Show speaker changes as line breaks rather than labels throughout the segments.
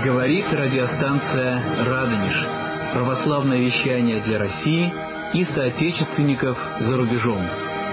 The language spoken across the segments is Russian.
Говорит радиостанция «Радонеж». Православное вещание для России и соотечественников за рубежом.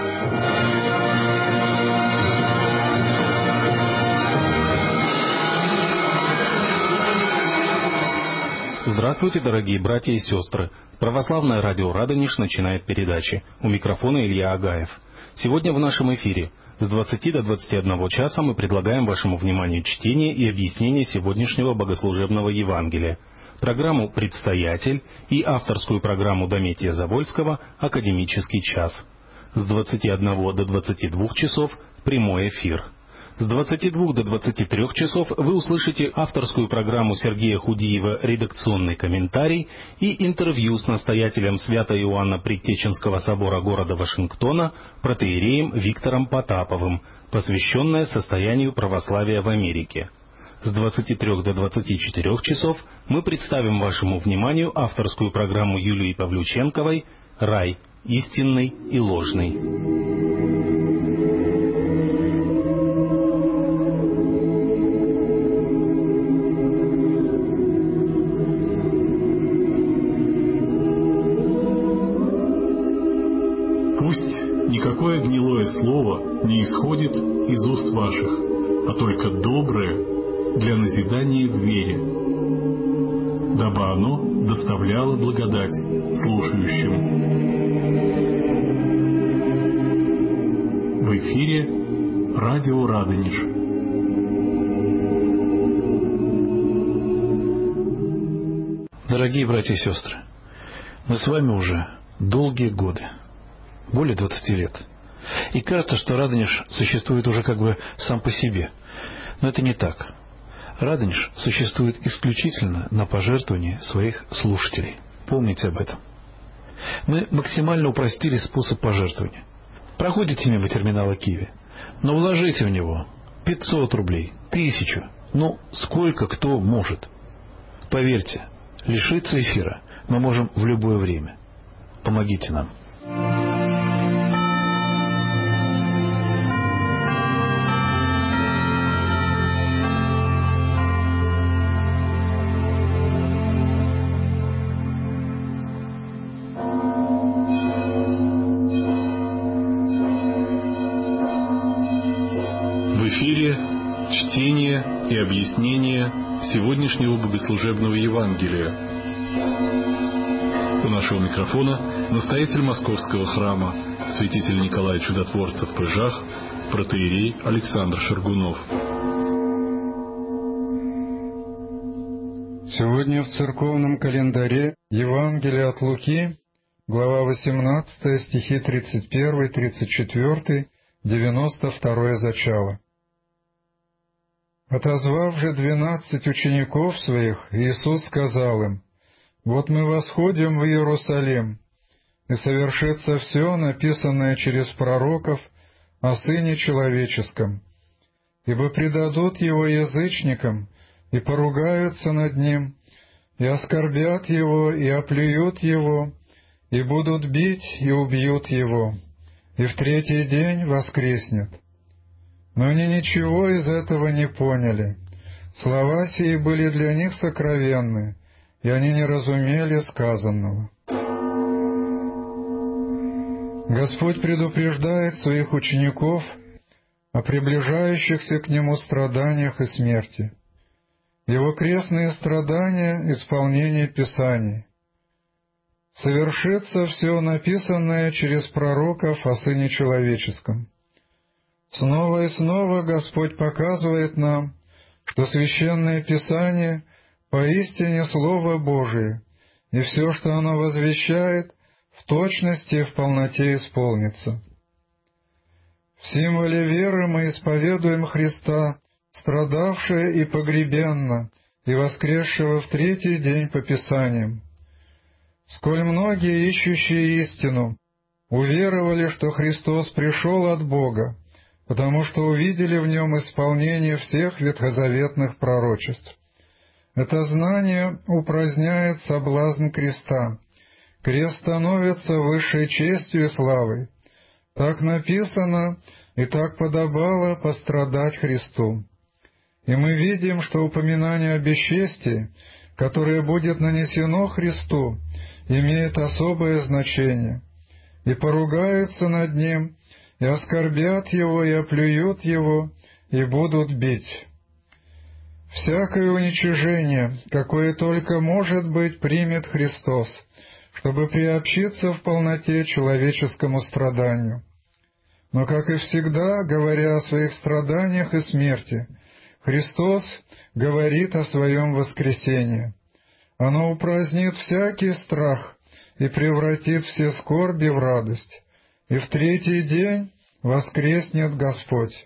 Здравствуйте, дорогие братья и сестры. Православное радио «Радонеж» начинает передачи. У микрофона Илья Агаев. Сегодня в нашем эфире с 20 до 21 часа мы предлагаем вашему вниманию чтение и объяснение сегодняшнего богослужебного Евангелия, программу «Предстоятель» и авторскую программу Дометия Завольского «Академический час». С 21 до 22 часов прямой эфир. С 22 до 23 часов вы услышите авторскую программу Сергея Худиева «Редакционный комментарий» и интервью с настоятелем Свято-Иоанна Предтеченского собора города Вашингтона протоиереем Виктором Потаповым, посвященное состоянию православия в Америке. С 23 до 24 часов мы представим вашему вниманию авторскую программу Юлии Павлюченковой «Рай. Истинный и ложный».
Пусть никакое гнилое слово не исходит из уст ваших, а только доброе для назидания в вере, дабы оно доставляло благодать слушающим. В эфире радио «Радонеж».
Дорогие братья и сестры, мы с вами уже долгие годы, более 20 лет. И кажется, что Радонеж существует уже как бы сам по себе. Но это не так. Радонеж существует исключительно на пожертвовании своих слушателей. Помните об этом. Мы максимально упростили способ пожертвования. Проходите мимо терминала Киви, но вложите в него 500 рублей, 1000, сколько кто может. Поверьте, лишиться эфира мы можем в любое время. Помогите нам.
В эфире чтение и объяснение сегодняшнего богослужебного Евангелия. У нашего микрофона настоятель Московского храма, святитель Николай Чудотворцев Пыжах, протоиерей Александр Шаргунов.
Сегодня в церковном календаре Евангелие от Луки, глава 18, стихи 31, 34, 92 зачало. Отозвав же 12 учеников своих, Иисус сказал им: «Вот мы восходим в Иерусалим, и совершится все, написанное через пророков о Сыне Человеческом, ибо предадут Его язычникам, и поругаются над Ним, и оскорбят Его, и оплюют Его, и будут бить, и убьют Его, и в третий день воскреснет». Но они ничего из этого не поняли. Слова сии были для них сокровенны, и они не разумели сказанного. Господь предупреждает своих учеников о приближающихся к Нему страданиях и смерти. Его крестные страдания — исполнение Писаний. Совершится все написанное через пророков о Сыне Человеческом. Снова и снова Господь показывает нам, что Священное Писание поистине Слово Божие, и все, что оно возвещает, в точности и в полноте исполнится. В символе веры мы исповедуем Христа, страдавшего и погребенного, и воскресшего в третий день по Писаниям. Сколь многие, ищущие истину, уверовали, что Христос пришел от Бога, потому что увидели в Нем исполнение всех ветхозаветных пророчеств. Это знание упраздняет соблазн креста. Крест становится высшей честью и славой. Так написано, и так подобало пострадать Христу. И мы видим, что упоминание о бесчестии, которое будет нанесено Христу, имеет особое значение. И поругаются над Ним, и оскорбят Его, и оплюют Его, и будут бить. Всякое уничижение, какое только может быть, примет Христос, чтобы приобщиться в полноте человеческому страданию. Но, как и всегда, говоря о своих страданиях и смерти, Христос говорит о своем воскресении. Оно упразднит всякий страх и превратит все скорби в радость, и в третий день воскреснет Господь.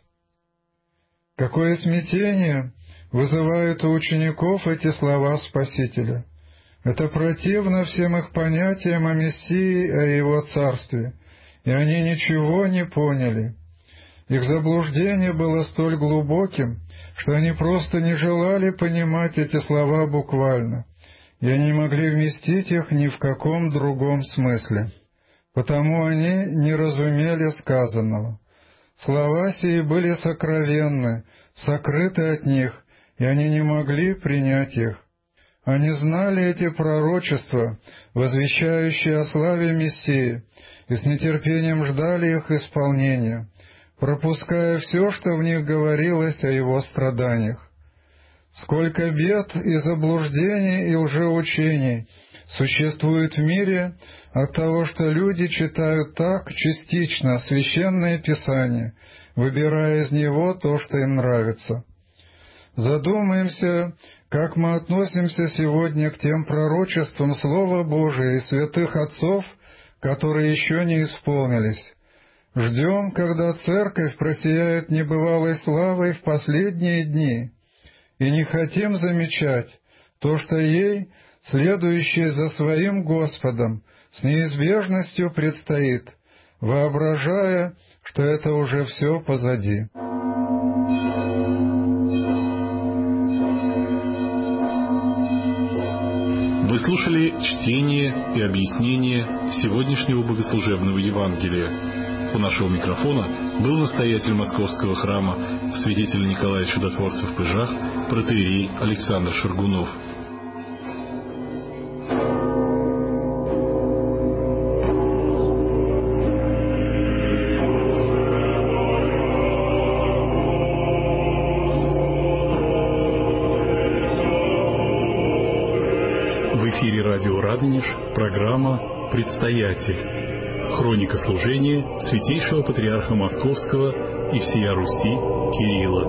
Какое смятение вызывают у учеников эти слова Спасителя! Это противно всем их понятиям о Мессии и о Его Царстве, и они ничего не поняли. Их заблуждение было столь глубоким, что они просто не желали понимать эти слова буквально, и они не могли вместить их ни в каком другом смысле. Потому они не разумели сказанного. Слова сии были сокровенны, сокрыты от них, и они не могли принять их. Они знали эти пророчества, возвещающие о славе Мессии, и с нетерпением ждали их исполнения, пропуская все, что в них говорилось о Его страданиях. Сколько бед и заблуждений и лжеучений существует в мире от того, что люди читают так частично Священное Писание, выбирая из него то, что им нравится. Задумаемся, как мы относимся сегодня к тем пророчествам Слова Божия и святых отцов, которые еще не исполнились. Ждем, когда Церковь просияет небывалой славой в последние дни, и не хотим замечать то, что ей, следующей за своим Господом, с неизбежностью предстоит, воображая, что это уже все позади.
Вы слушали чтение и объяснение сегодняшнего богослужебного Евангелия. У нашего микрофона был настоятель Московского храма, святитель Николай Чудотворцев в Пыжах, протоиерей Александр Шаргунов. В эфире радио Радонеж, программа «Предстоятель». Хроника служения Святейшего Патриарха Московского и всея Руси Кирилла.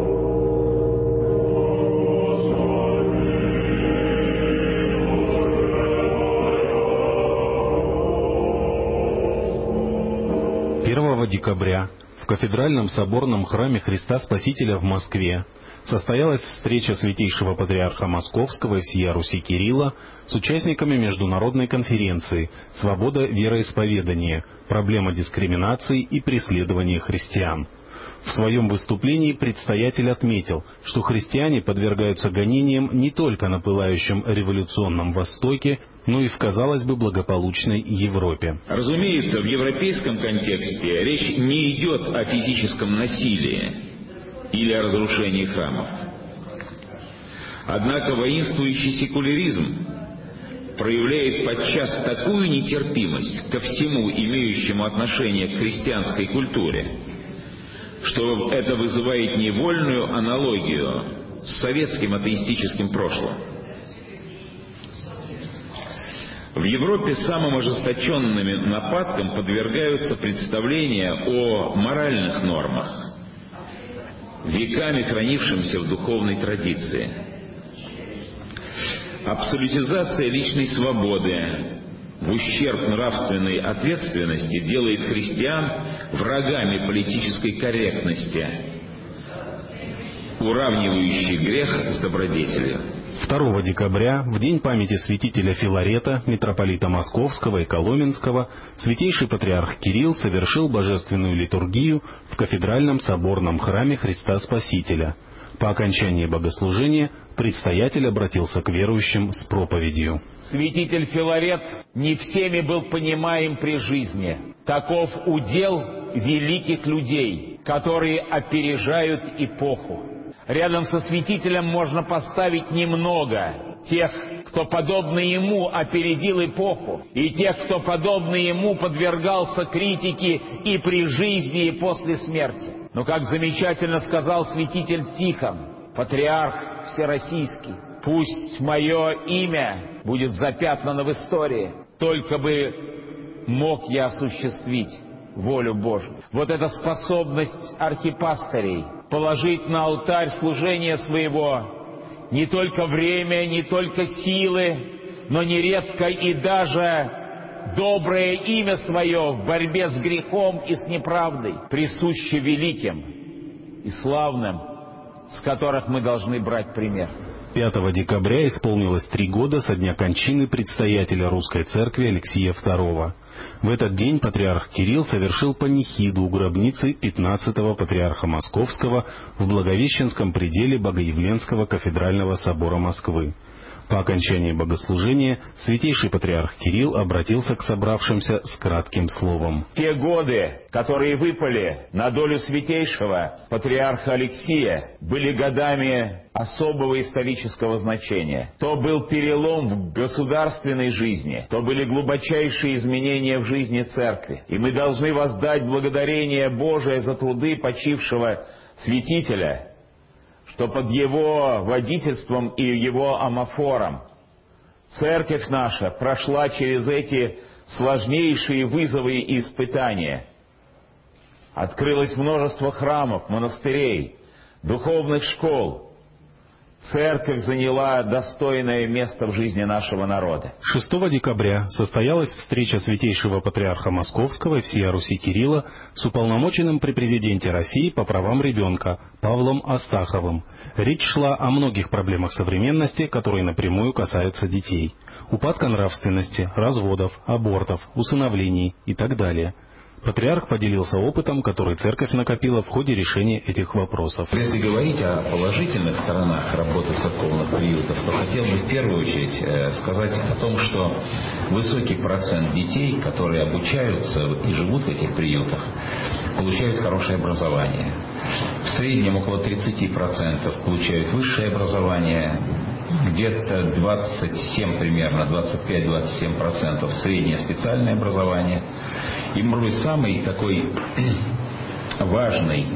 Декабря в Кафедральном соборном храме Христа Спасителя в Москве состоялась встреча Святейшего Патриарха Московского и всея Руси Кирилла с участниками международной конференции «Свобода вероисповедания. Проблема дискриминации и преследования христиан». В своем выступлении предстоятель отметил, что христиане подвергаются гонениям не только на пылающем революционном Востоке, но и в, казалось бы, благополучной Европе.
Разумеется, в европейском контексте речь не идет о физическом насилии или о разрушении храмов. Однако воинствующий секуляризм проявляет подчас такую нетерпимость ко всему, имеющему отношение к христианской культуре, что это вызывает невольную аналогию с советским атеистическим прошлым. В Европе самым ожесточенным нападкам подвергаются представления о моральных нормах, веками хранившимся в духовной традиции. Абсолютизация личной свободы в ущерб нравственной ответственности делает христиан врагами политической корректности, уравнивающей грех с добродетелью.
2 декабря, в день памяти святителя Филарета, митрополита Московского и Коломенского, Святейший Патриарх Кирилл совершил божественную литургию в Кафедральном соборном храме Христа Спасителя. По окончании богослужения предстоятель обратился к верующим с проповедью.
Святитель Филарет не всеми был понимаем при жизни. Таков удел великих людей, которые опережают эпоху. Рядом со святителем можно поставить немного тех, кто, подобно ему, опередил эпоху, и тех, кто, подобно ему, подвергался критике и при жизни, и после смерти. Но, как замечательно сказал святитель Тихон, патриарх всероссийский, пусть мое имя будет запятнано в истории, только бы мог я осуществить волю Божию. Вот эта способность архипастырей положить на алтарь служения своего не только время, не только силы, но нередко и даже доброе имя свое в борьбе с грехом и с неправдой, присуще великим и славным, с которых мы должны брать пример.
5 декабря исполнилось 3 года со дня кончины предстоятеля Русской Церкви Алексия II. В этот день патриарх Кирилл совершил панихиду у гробницы 15-го патриарха Московского в Благовещенском пределе Богоявленского кафедрального собора Москвы. По окончании богослужения святейший патриарх Кирилл обратился к собравшимся с кратким словом.
Те годы, которые выпали на долю святейшего патриарха Алексия, были годами особого исторического значения. То был перелом в государственной жизни, то были глубочайшие изменения в жизни Церкви. И мы должны воздать благодарение Божие за труды почившего святителя, что под его водительством и его амафором Церковь наша прошла через эти сложнейшие вызовы и испытания. Открылось множество храмов, монастырей, духовных школ. Церковь заняла достойное место в жизни нашего народа.
6 декабря состоялась встреча святейшего патриарха Московского и всея Руси Кирилла с уполномоченным при президенте России по правам ребенка Павлом Астаховым. Речь шла о многих проблемах современности, которые напрямую касаются детей. Упадка нравственности, разводов, абортов, усыновлений и так далее. Патриарх поделился опытом, который Церковь накопила в ходе решения этих вопросов.
Если говорить о положительных сторонах работы церковных приютов, то хотел бы в первую очередь сказать о том, что высокий процент детей, которые обучаются и живут в этих приютах, получают хорошее образование. В среднем около 30% получают высшее образование, где-то 27 примерно, 25-27% среднее специальное образование. И, может быть, самой такой важной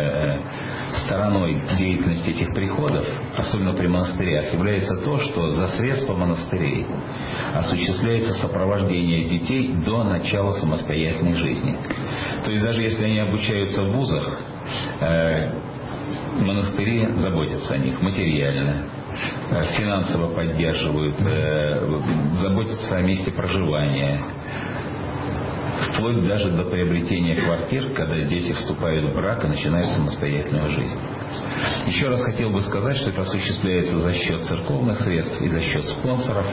стороной деятельности этих приходов, особенно при монастырях, является то, что за средства монастырей осуществляется сопровождение детей до начала самостоятельной жизни. То есть даже если они обучаются в вузах, монастыри заботятся о них материально, финансово поддерживают, заботятся о месте проживания, вплоть даже до приобретения квартир, когда дети вступают в брак и начинают самостоятельную жизнь. Еще раз хотел бы сказать, что это осуществляется за счет церковных средств и за счет спонсоров.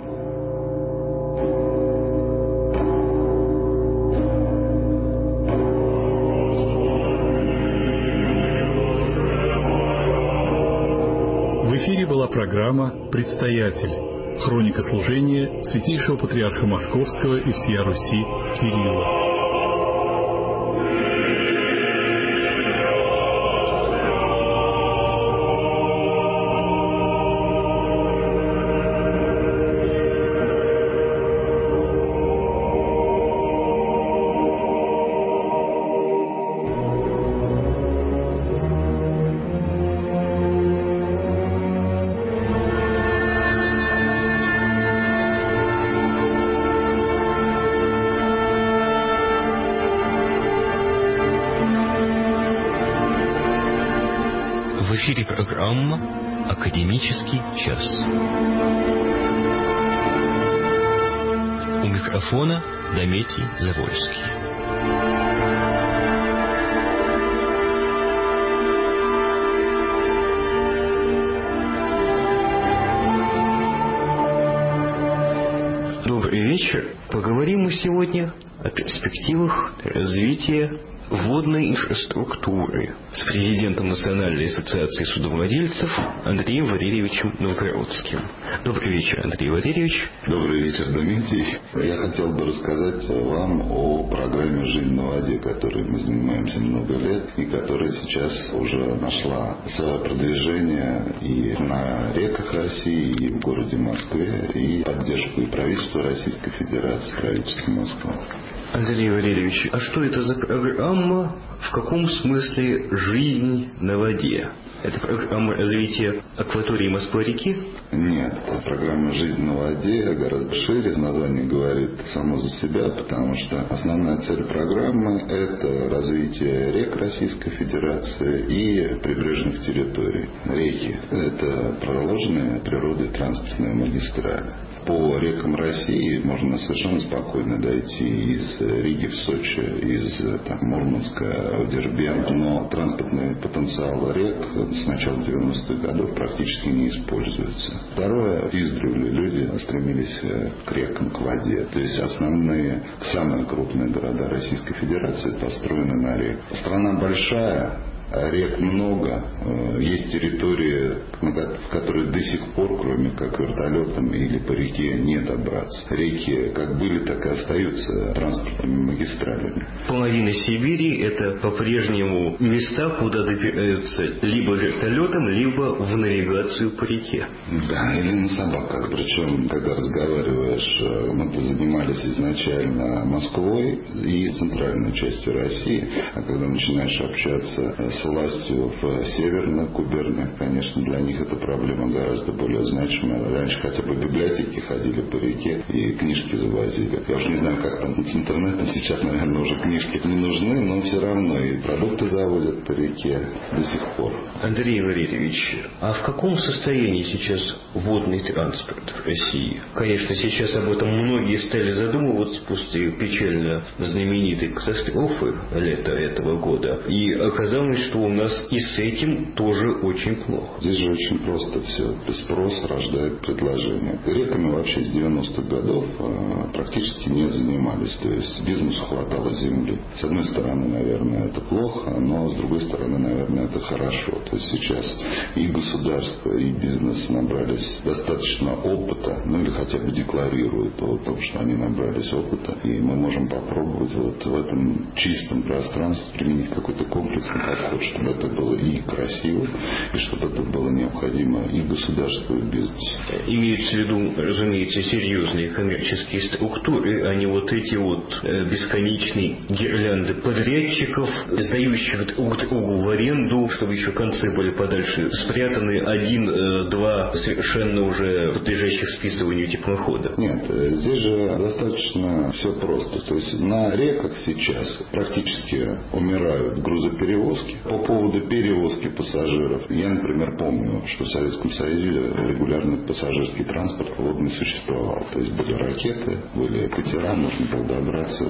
В эфире была программа «Предстоятель». Хроника служения святейшего патриарха Московского и всея Руси Кирилла.
В эфире программа «Академический час». У микрофона Дометий Завольский. Добрый вечер. Поговорим мы сегодня о перспективах развития водной инфраструктуры с президентом Национальной ассоциации судовладельцев Андреем Валерьевичем Новгородским. Добрый вечер, Андрей Валерьевич.
Добрый вечер, Дмитрий. Я хотел бы рассказать вам о программе «Жизнь на воде», которой мы занимаемся много лет и которая сейчас уже нашла свое продвижение и на реках России, и в городе Москве, и поддержку и правительства Российской Федерации, правительства Москвы.
Андрей Валерьевич, а что это за программа? В каком смысле «Жизнь на воде»? Это программа развития акватории Москва-реки?
Нет, это программа «Жизнь на воде» гораздо шире. Название говорит само за себя, потому что основная цель программы – это развитие рек Российской Федерации и прибрежных территорий. Реки – это проложенные природой транспортные магистрали. По рекам России можно совершенно спокойно дойти из Риги в Сочи, из Мурманска в Дербент, но транспортный потенциал рек с начала 90-х годов практически не используется. Второе, издревле люди стремились к рекам, к воде. То есть основные, самые крупные города Российской Федерации построены на реках. Страна большая, рек много, есть территории, в которые до сих пор, кроме как вертолетом или по реке, не добраться. Реки как были, так и остаются транспортными магистралями.
Половина Сибири – это по-прежнему места, куда добираются либо вертолетом, либо в навигацию по реке.
Да, или на собаках. Причем, когда разговариваешь, мы занимались изначально Москвой и центральной частью России, а когда начинаешь общаться с властью в северных губерниях, конечно, для них эта проблема гораздо более значимая. Раньше хотя бы библиотеки ходили по реке и книжки завозили. Я уж не знаю, как там с интернетом, сейчас, наверное, уже книжки не нужны, но все равно и продукты завозят по реке до сих пор.
Андрей Валерьевич, а в каком состоянии сейчас водный транспорт в России? Конечно, сейчас об этом многие стали задумываться после печально знаменитой катастрофы лета этого года. И оказалось, что у нас и с этим тоже очень плохо.
Здесь же очень просто все. Спрос рождает предложение. Реками вообще с 90-х годов практически не занимались. То есть бизнесу хватало земли. С одной стороны, наверное, это плохо, но с другой стороны, наверное, это хорошо. То есть сейчас и государство, и бизнес набрались достаточно опыта, ну или хотя бы декларируют о том, что они набрались опыта. И мы можем попробовать вот в этом чистом пространстве применить какой-то комплексный подход, чтобы это было и красиво, и чтобы это было необходимо и государству, и бизнесу.
Имеются в виду, разумеется, серьезные коммерческие структуры, а не вот эти вот бесконечные гирлянды подрядчиков, сдающих друг другу в аренду, чтобы еще концы были подальше спрятаны, один-два совершенно уже подлежащих списыванию теплохода.
Нет, здесь же достаточно все просто. То есть на реках сейчас практически умирают грузоперевозки. По поводу перевозки пассажиров, я, например, помню, что в Советском Союзе регулярный пассажирский транспорт водный существовал. То есть были ракеты, были катера, можно было добраться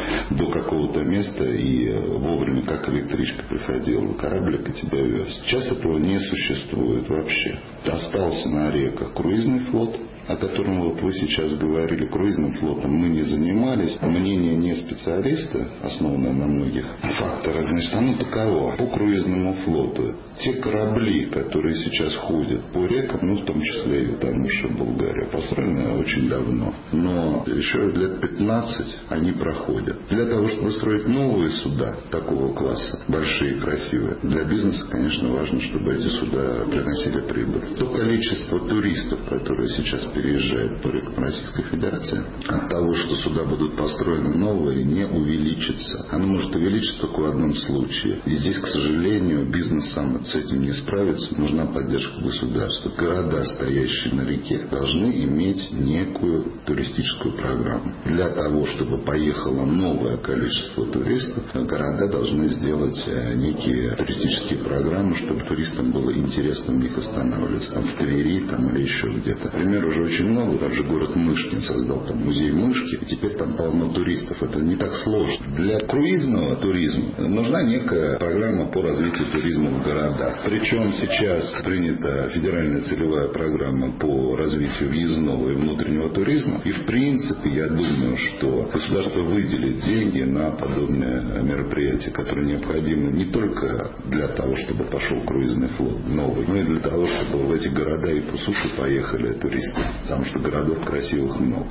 до какого-то места и вовремя, как электричка, приходил кораблик и тебя вез. Сейчас этого не существует вообще. Остался на реках круизный флот, о котором вот вы сейчас говорили. Круизным флотом мы не занимались. Мнение не специалиста, основанное на многих факторах, значит, оно таково. По круизному флоту те корабли, которые сейчас ходят по рекам, ну, в том числе и там еще Болгария, построены очень давно. Но еще лет 15 они проходят. Для того, чтобы строить новые суда такого класса, большие, красивые, для бизнеса, конечно, важно, чтобы эти суда приносили прибыль. То количество туристов, которые сейчас переезжают по рекам Российской Федерации, от того, что суда будут построены новые, не увеличится. Оно может увеличиться только в одном случае. И здесь, к сожалению, бизнес сам с этим не справится. Нужна поддержка государства. Города, стоящие на реке, должны иметь некую туристическую программу. Для того, чтобы поехало новое количество туристов, города должны сделать некие туристические программы, чтобы туристам было интересно в них останавливаться. Там в Твери там, или еще где-то. Пример уже очень много. Также город Мышкин создал там музей мышки, и теперь там полно туристов. Это не так сложно. Для круизного туризма нужна некая программа по развитию туризма в городах. Причем сейчас принята федеральная целевая программа по развитию въездного и внутреннего туризма. И в принципе, я думаю, что государство выделит деньги на подобные мероприятия, которые необходимы не только для того, чтобы пошел круизный флот новый, но и для того, чтобы в эти города и по суше поехали туристы. Потому что городов красивых много.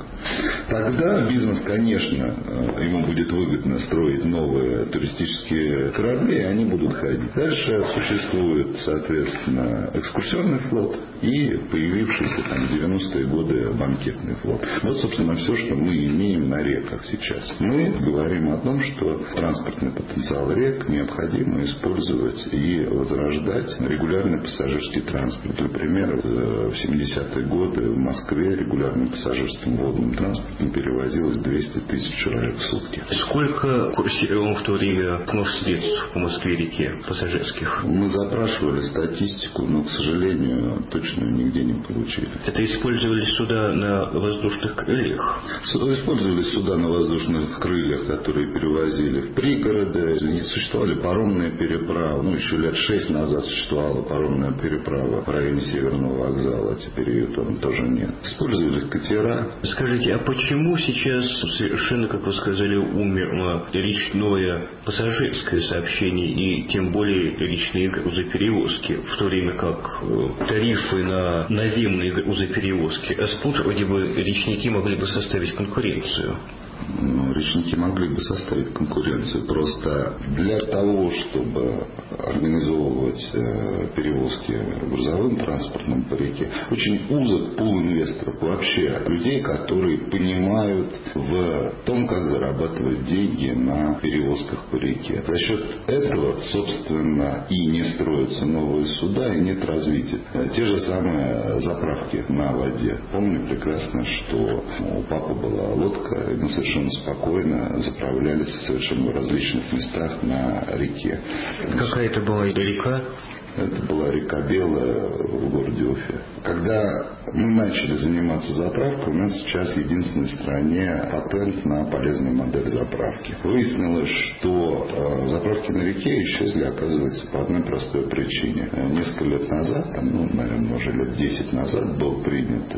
Тогда бизнес, конечно, ему будет выгодно строить новые туристические корабли, и они будут ходить. Дальше существует, соответственно, экскурсионный флот и появившийся там в 90-е годы банкетный флот. Вот, собственно, все, что мы имеем на реках сейчас. Мы говорим о том, что транспортный потенциал рек необходимо использовать и возрождать регулярный пассажирский транспорт. Например, в 70-е годы в Москве регулярным пассажирским водным транспортом перевозилось 200 тысяч человек в сутки.
Сколько курсировало в то время средств по Москве-реке пассажирских?
Мы запрашивали статистику, но, к сожалению, точно нигде не получили.
Это использовались суда на воздушных крыльях?
Использовались суда на воздушных крыльях, которые перевозили в пригороды. Существовали паромные переправы. Еще лет 6 назад существовала паромная переправа в районе Северного вокзала. Теперь ее там тоже нет. Использовали катера.
Скажите, а почему сейчас совершенно, как вы сказали, умерло речное пассажирское сообщение и тем более речные грузоперевозки, в то время как тарифы на наземные грузоперевозки растут, вроде бы речники могли бы составить конкуренцию?
Речники могли бы составить конкуренцию. Просто для того, чтобы организовывать перевозки грузовым транспортом по реке, очень узок пул инвесторов. Вообще людей, которые понимают в том, как зарабатывать деньги на перевозках по реке. За счет этого, собственно, и не строятся новые суда, и нет развития. Те же самые заправки на воде. Помню прекрасно, что у папы была лодка, и мы совершенно спокойно заправлялись совершенно в различных местах на реке.
Какая это была река?
Это была река Белая в городе Уфе. Когда мы начали заниматься заправкой, у нас сейчас единственный в стране патент на полезную модель заправки. Выяснилось, что заправки на реке исчезли, оказывается, по одной простой причине. Несколько лет назад, наверное, уже лет 10 назад, был принят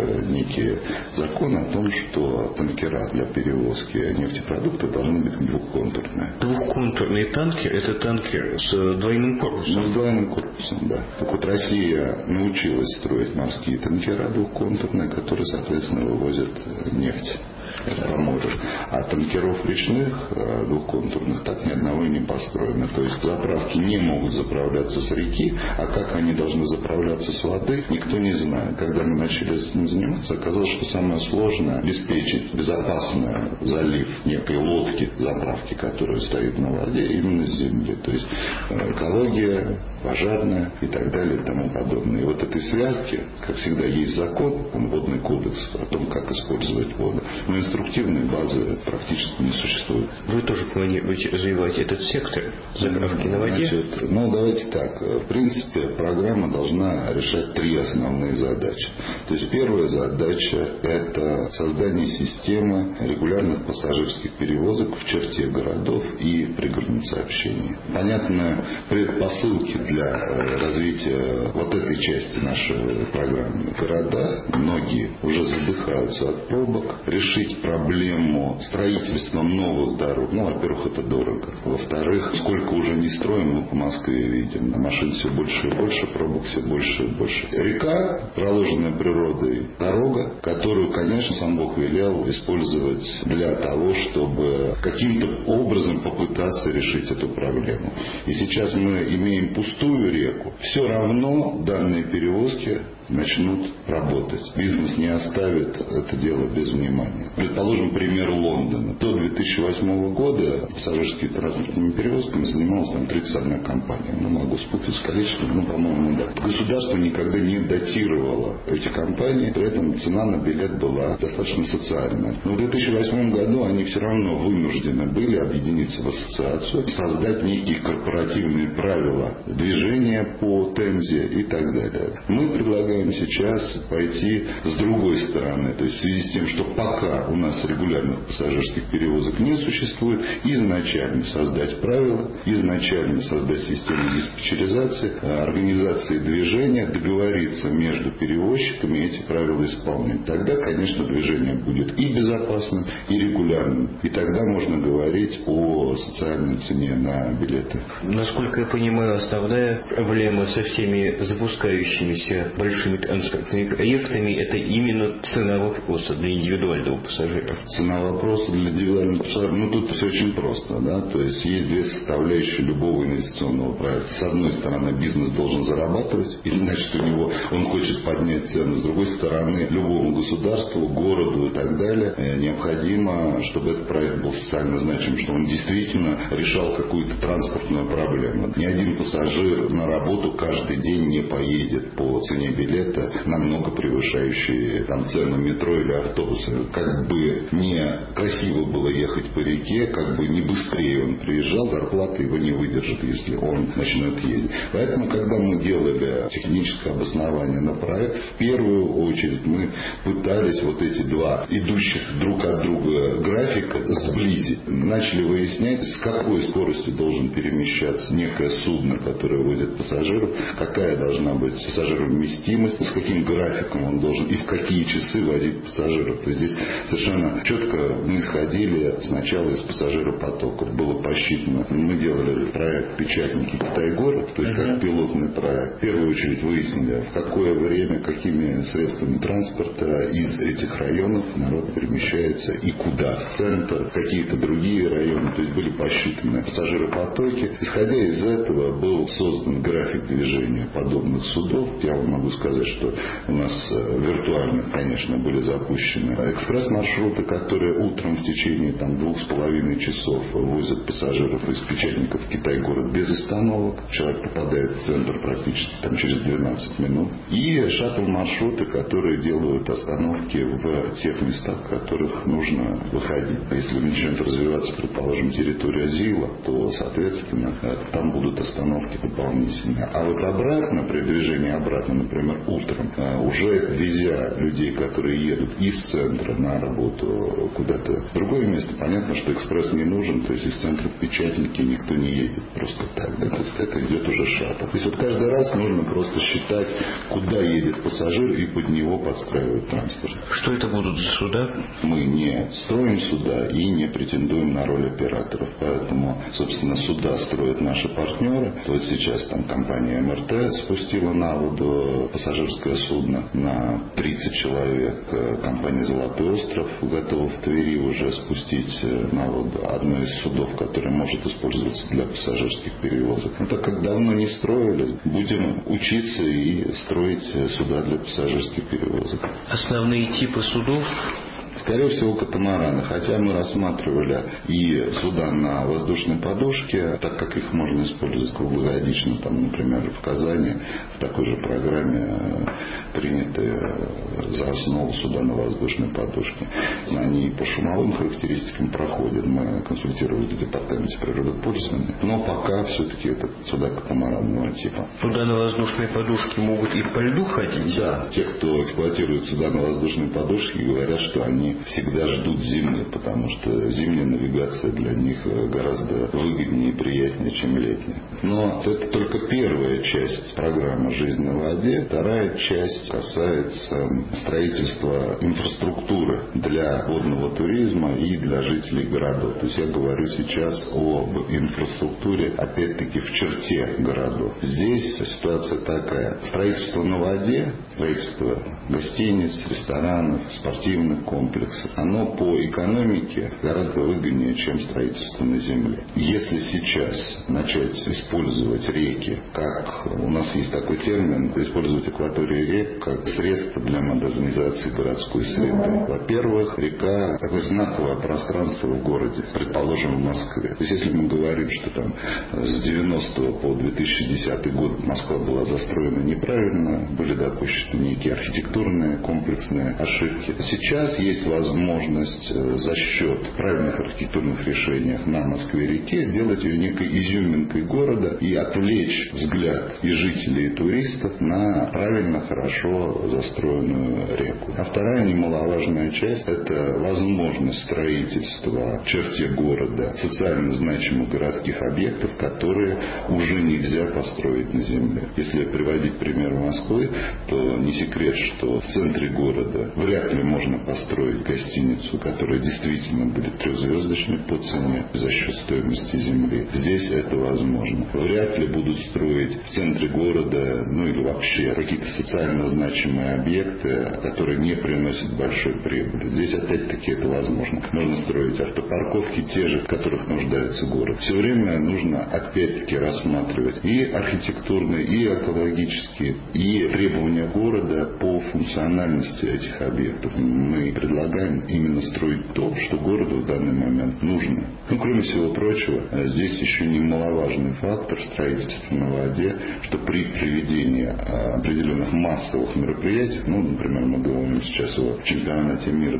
некий закон о том, что танкера для перевозки нефтепродуктов должны быть двухконтурные.
Двухконтурный танкер – это танкер с двойным корпусом?
С двойным корпусом, да. Так вот, Россия научилась строить морские танкера двухконтурные, которые, соответственно, вывозят нефть. Это по морю. А танкеров речных двухконтурных так ни одного и не построено. То есть заправки не могут заправляться с реки, а как они должны заправляться с воды, никто не знает. Когда мы начали этим заниматься, оказалось, что самое сложное — обеспечить безопасный залив некой лодки заправки, которая стоит на воде, именно с земли. То есть экология, пожарная и так далее и тому подобное. И вот этой связки, как всегда, есть закон, водный кодекс о том, как использовать воду. Но инструктивной базы практически не существует.
Вы тоже планируете развивать этот сектор заправки на воде?
Давайте так. В принципе, программа должна решать 3 основные задачи. То есть первая задача — это создание системы регулярных пассажирских перевозок в черте городов и пригородных сообщений. Понятно, предпосылки для развития вот этой части нашей программы. Города, многие уже задыхаются от пробок. Решить проблему строительством новых дорог. Во-первых, это дорого. Во-вторых, сколько уже не строим, мы по Москве видим. На машин все больше и больше, пробок все больше и больше. Река, проложенная природой, дорога, которую, конечно, сам Бог велел использовать для того, чтобы каким-то образом попытаться решить эту проблему. И сейчас мы имеем пустую реку. Все равно данные перевозки начнут работать. Бизнес не оставит это дело без внимания. Предположим, пример Лондона. До 2008 года пассажирскими транспортными перевозками занималась там 31 компания. Могу спутать с количеством, по-моему, да. Государство никогда не датировало эти компании, при этом цена на билет была достаточно социальная. Но в 2008 году они все равно вынуждены были объединиться в ассоциацию, создать некие корпоративные правила движения по Темзе и так далее. Мы предлагаем предлагаем сейчас пойти с другой стороны. То есть в связи с тем, что пока у нас регулярных пассажирских перевозок не существует, изначально создать правила, изначально создать систему диспетчеризации, организации движения, договориться между перевозчиками эти правила исполнять. Тогда, конечно, движение будет и безопасным, и регулярным. И тогда можно говорить о социальной цене на билеты.
Насколько я понимаю, основная проблема со всеми запускающимися большими транспортными проектами – это именно цена вопроса для индивидуального пассажира.
Цена вопроса для индивидуального пассажира, тут все очень просто, да, то есть две составляющие любого инвестиционного проекта. С одной стороны, бизнес должен зарабатывать, и значит он хочет поднять цену. С другой стороны, любому государству, городу и так далее необходимо, чтобы этот проект был социально значим, что он действительно решал какую-то транспортную проблему. Ни один пассажир на работу каждый день не поедет по цене билета, намного превышающей цену метро или автобуса. Как бы не красиво было ехать по реке, как бы не быстрее он приезжал, зарплата его не выдержит, если он начнет ездить. Поэтому, когда мы делали техническое обоснование на проект, в первую очередь мы пытались вот эти два идущих друг от друга графика сблизить. Начали выяснять, с какой скоростью должен перемещаться некое судно, которое возит пассажиров, какая должна быть пассажировместимость, с каким графиком он должен и в какие часы возить пассажиров. То есть здесь совершенно четко мы исходили сначала из пассажиропотока. Было посчитано. Мы делали проект «Печатники Китай-город», то есть как пилотный проект. В первую очередь выяснили, в какое время, какими средствами транспорта из этих районов народ перемещается и куда. В центр, какие-то другие районы. То есть были посчитаны пассажиропотоки. Исходя из этого был создан график движения подобных судов. Я вам могу сказать, что у нас виртуально, конечно, были запущены экспресс-маршруты, которые утром в течение 2,5 часов возят пассажиров из Печатников в Китай-город без остановок. Человек попадает в центр практически через 12 минут. И шаттл-маршруты, которые делают остановки в тех местах, в которых нужно выходить. Если начнет развиваться, предположим, территория ЗИЛа, то, соответственно, там будут остановки дополнительные. А вот обратно, при движении обратно, например, утром, уже везя людей, которые едут из центра на работу куда-то в другое место, понятно, что экспресс не нужен, то есть из центра в Печатники никто не едет просто так. Да? То есть это идет уже шаттл. То есть вот каждый раз нужно просто считать, куда едет пассажир и под него подстраивать транспорт.
Что это будут за суда?
Мы не строим суда и не претендуем на роль операторов. Поэтому, собственно, суда строят наши партнеры. Вот сейчас компания МРТ спустила на воду пассажирское судно на 30 человек. Компания «Золотой остров» готова в Твери уже спустить на воду одно из судов, которое может использоваться для пассажирских перевозок. Но так как давно не строили, будем учиться и строить суда для пассажирских перевозок.
Основные типы судов?
Скорее всего, катамараны. Хотя мы рассматривали и суда на воздушной подушке, так как их можно использовать круглогодично. Например, в Казани в такой же программе приняты за основу суда на воздушной подушке. Они по шумовым характеристикам проходят. Мы консультировались в департаменте природопользования. Но пока все-таки это суда катамаранного типа.
Суда на воздушной подушке могут и по льду ходить?
Да. Те, кто эксплуатирует суда на воздушной подушке, говорят, что они всегда ждут зимы, потому что зимняя навигация для них гораздо выгоднее и приятнее, чем летняя. Но это только первая часть программы «Жизнь на воде». Вторая часть касается строительства инфраструктуры для водного туризма и для жителей городов. То есть я говорю сейчас об инфраструктуре, опять-таки, в черте городов. Здесь ситуация такая. Строительство на воде, строительство гостиниц, ресторанов, спортивных комплексов, оно по экономике гораздо выгоднее, чем строительство на земле. Если сейчас начать использовать реки, как у нас есть такой термин, использовать акваторию рек как средство для модернизации городской среды. Во-первых, река – такое знаковое пространство в городе, предположим, в Москве. То есть если мы говорим, что с 90 по 2010 год Москва была застроена неправильно, были допущены некие архитектурные комплексные ошибки. Сейчас есть есть возможность за счет правильных архитектурных решений на Москве-реке сделать ее некой изюминкой города и отвлечь взгляд и жителей, и туристов на правильно, хорошо застроенную реку. А вторая немаловажная часть – это возможность строительства в черте города социально значимых городских объектов, которые уже нельзя построить на земле. Если приводить пример Москвы, то не секрет, что в центре города вряд ли можно построить гостиницу, которая действительно будет трехзвездочной по цене за счет стоимости земли. Здесь это возможно. Вряд ли будут строить в центре города, или вообще какие-то социально значимые объекты, которые не приносят большой прибыли. Здесь опять-таки это возможно. Можно строить автопарковки, те же, в которых нуждается город. Все время нужно опять-таки рассматривать и архитектурные, и экологические, и требования города по функциональности этих объектов. Мы предлагаем именно строить то, что городу в данный момент нужно. Кроме всего прочего, здесь еще немаловажный фактор строительства на воде, что при проведении определенных массовых мероприятий, например, мы говорим сейчас о чемпионате мира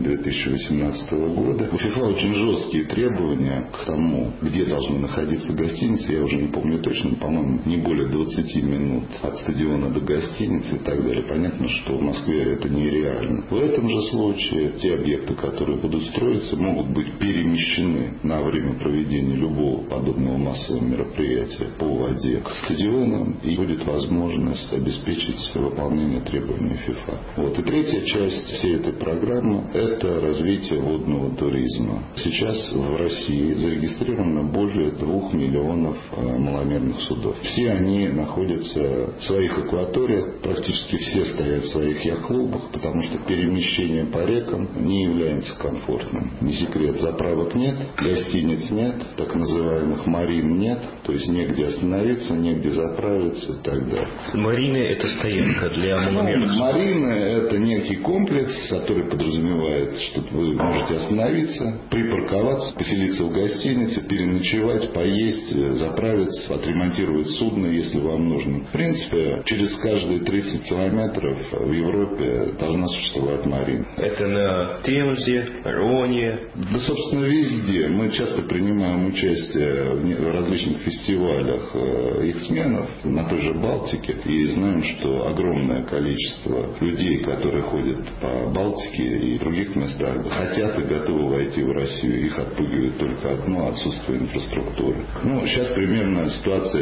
2018 года, у ФИФА очень жесткие требования к тому, где должны находиться гостиницы. Я уже не помню точно, по-моему, не более 20 минут от стадиона до гостиницы и так далее. Понятно, что в Москве это нереально. В этом же случае те объекты, которые будут строиться, могут быть перемещены на время проведения любого подобного массового мероприятия по воде к стадионам, и будет возможность обеспечить выполнение требований ФИФА. И третья часть всей этой программы – это развитие водного туризма. Сейчас в России зарегистрировано более 2 миллионов маломерных судов. Все они находятся в своих акваториях, практически все стоят в своих яхт-клубах, потому что перемещение по рекам не является комфортным. Не секрет, заправок нет, гостиниц нет, так называемых марин нет, то есть негде остановиться, негде заправиться и так далее.
Марины – это стоянка для маломерных судов?
Марины – это некий комплекс, который подразумевает, что вы можете остановиться, припарковаться, поселиться в гостинице, переночевать, поесть, заправиться, отремонтировать судно, если вам нужно. В принципе, через каждые 30 километров в Европе должна существовать марина.
Это на Темзе, Роне?
Да, собственно, везде. Мы часто принимаем участие в различных фестивалях X-менов на той же Балтике и знаем, что огромное количество людей, которые ходят по Балтике и в других местах, хотят и готовы войти в Россию. Их отпугивает только одно – отсутствие инфраструктуры. Сейчас примерно ситуация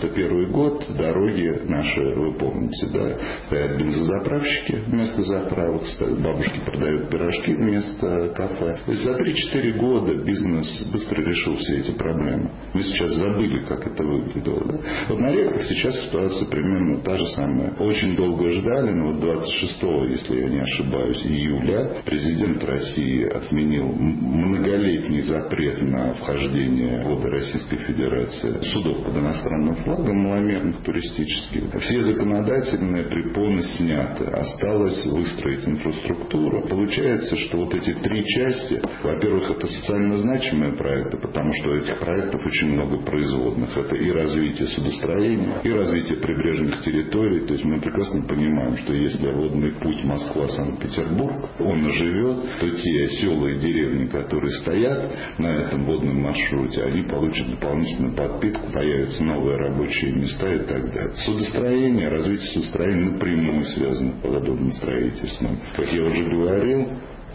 91 год, дороги наши, вы помните, стоят бензозаправщики вместо заправок, бабушки продают пирожки вместо кафе. То есть за 3-4 года бизнес быстро решил все эти проблемы. Мы сейчас забыли, как это выглядело. На реках сейчас ситуация примерно та же самая. Очень долго ждали, но 26, если я не ошибаюсь, июля президент России отменил многолетний запрет на вхождение в воды Российской Федерации судов под иностранным флагом, маломерных туристических. Все законодательные препоны сняты. Осталось выстроить инфраструктуру. Получается, что эти 3 части, во-первых, это социально значимые проекты, потому что у этих проектов очень много производных. Это и развитие судостроения, и развитие прибрежных территорий. То есть мы прекрасно понимаем, что если водный путь Москва-Санкт-Петербург, он оживет, то те села и деревни, которые стоят на этом водном маршруте, они получат дополнительную подпитку, появятся новые рабочие места и так далее. Судостроение, развитие судостроения напрямую связано с подобным строительством. Как я уже говорил,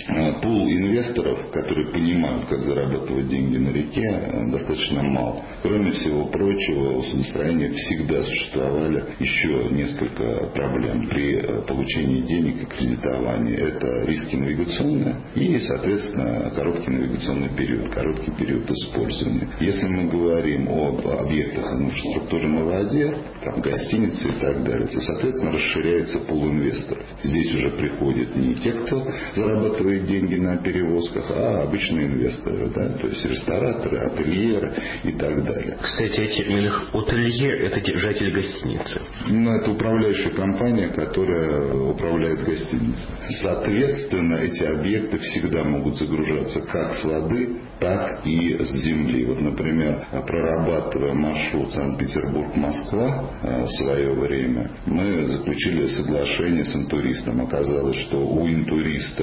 пул инвесторов, которые понимают, как зарабатывать деньги на реке, достаточно мал. Кроме всего прочего, у судостроения всегда существовали еще несколько проблем при получении денег и кредитовании. Это риски навигационные и, соответственно, короткий навигационный период, короткий период использования. Если мы говорим об объектах инфраструктуры на воде, гостиницы и так далее, то, соответственно, расширяется пул инвесторов. Здесь уже приходят не те, кто зарабатывает деньги на перевозках, а обычные инвесторы, то есть рестораторы, ательеры и так далее.
Кстати, о терминах ательер – это держатель гостиницы.
Это управляющая компания, которая управляет гостиницей. Соответственно, эти объекты всегда могут загружаться как с воды, так и с земли. Например, прорабатывая маршрут Санкт-Петербург-Москва в свое время, мы заключили соглашение с интуристом. Оказалось, что у интуриста достаточно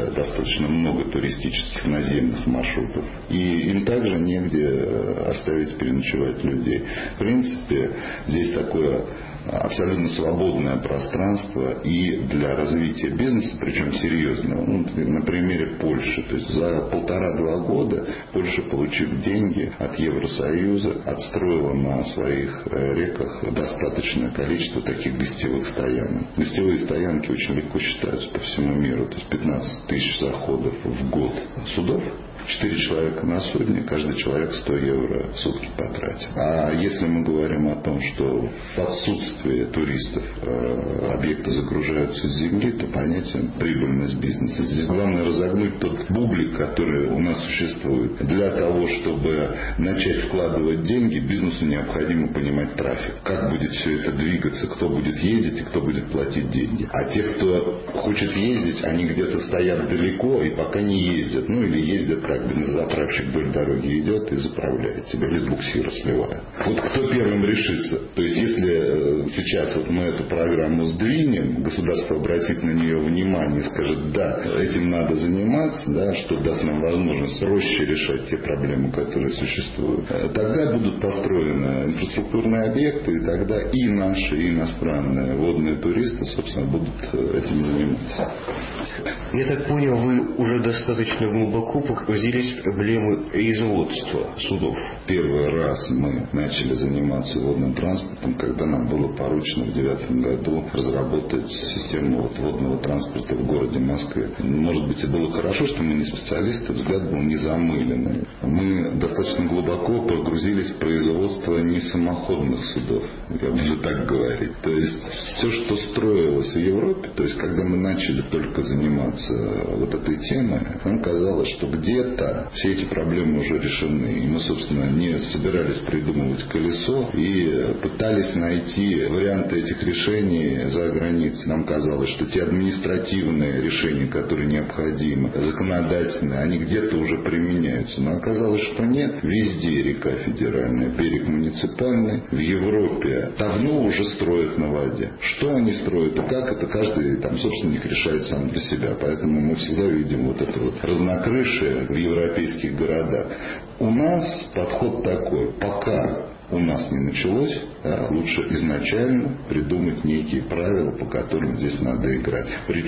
достаточно много туристических наземных маршрутов. И им также негде оставить переночевать людей. В принципе, здесь такое абсолютно свободное пространство и для развития бизнеса, причем серьезного. На примере Польши. То есть за 1,5-2 года Польша, получив деньги от Евросоюза, отстроила на своих реках достаточное количество таких гостевых стоянок. Гостевые стоянки очень легко считаются по всему миру. То есть 15 тысяч заходов в год судов. 4 человека на судне, каждый человек 100 евро в сутки потратит. А если мы говорим о том, что в отсутствие туристов объекты загружаются с земли, то понятие прибыльность бизнеса. Здесь главное разогнуть тот бублик, который у нас существует. Для того, чтобы начать вкладывать деньги, бизнесу необходимо понимать трафик. Как будет все это двигаться, кто будет ездить и кто будет платить деньги. А те, кто хочет ездить, они где-то стоят далеко и пока не ездят. Или ездят так, заправщик вдоль дороги идет и заправляет тебя, или с буксира сливает. Вот кто первым решится? То есть, если сейчас мы эту программу сдвинем, государство обратит на нее внимание и скажет, да, этим надо заниматься, да, что даст нам возможность проще решать те проблемы, которые существуют, тогда будут построены инфраструктурные объекты, и тогда и наши, и иностранные водные туристы, собственно, будут этим заниматься.
Я так понял, вы уже достаточно глубоко погрузились в проблемы производства судов.
Первый раз мы начали заниматься водным транспортом, когда нам было поручено в 2009 году разработать систему водного транспорта в городе Москве. Может быть, и было хорошо, что мы не специалисты, взгляд был не замыленный. Мы достаточно глубоко погрузились в производство не самоходных судов, я буду так говорить. То есть все, что строилось в Европе, то есть когда мы начали только заниматься вот этой темой, нам казалось, что где-то все эти проблемы уже решены. И мы, собственно, не собирались придумывать колесо и пытались найти варианты этих решений за границей. Нам казалось, что те административные решения, которые необходимы, законодательные, они где-то уже применяются. Но оказалось, что нет. Везде река федеральная, берег муниципальный. В Европе давно уже строят на воде. Что они строят и как, это каждый собственник решает сам для себя. Поэтому мы всегда видим вот это вот разнокрышие в европейских городах. У нас подход такой: пока у нас не началось, лучше изначально придумать некие правила, по которым здесь надо играть.